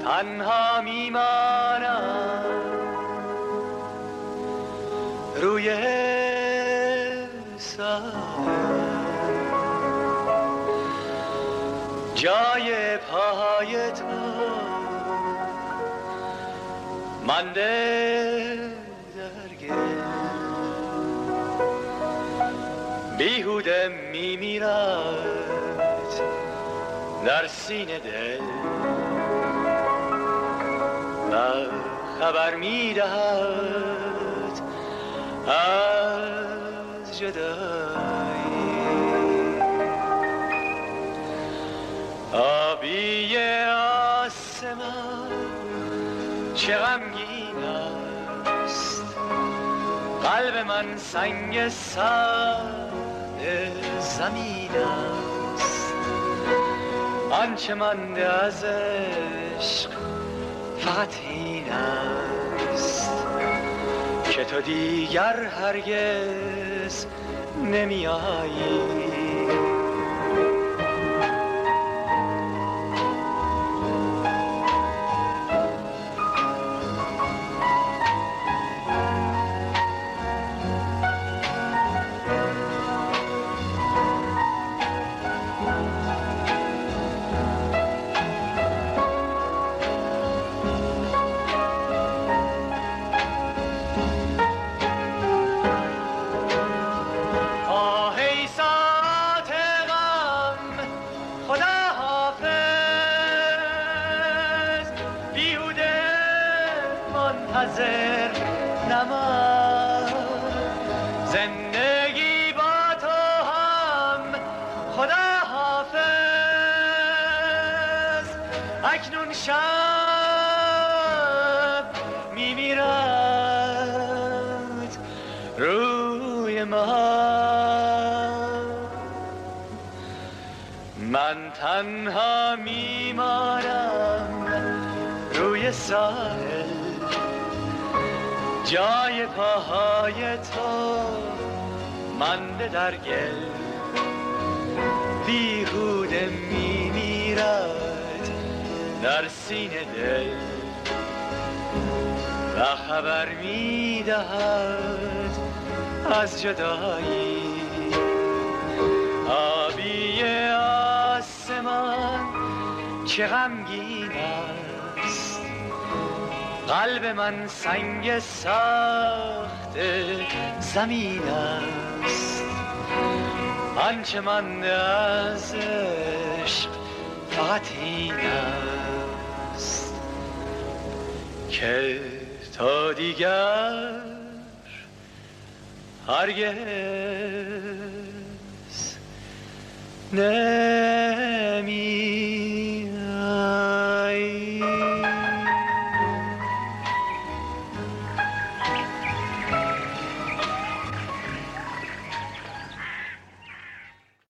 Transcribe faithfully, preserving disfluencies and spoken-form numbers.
تنها میمانم روی ساحل، جای پای تو مانده در گل، بیهوده میمیرد در سینه دل و خبر میدهد از جدایی. آبی آسمان چه غمگین است، قلب من سنگ ساده زمین است. آنچه مانده از عشق فقط این است که تو دیگر هرگز نمی آیی. منتظر نمان زندگی با تو هم، خدا حافظ. اکنون شب میمیرد روی ما، من تنها میمانم روی ساحل، جای پاهای تو مانده در گل، بیهوده میمیرد در سینه دل و خبر میدهد از جدایی. آبی آسمان چه غمگین است، قلب من سنگ ساخت زمین است. آنچه مانده از عشق فقط این است که تا دیگر هرگز نمی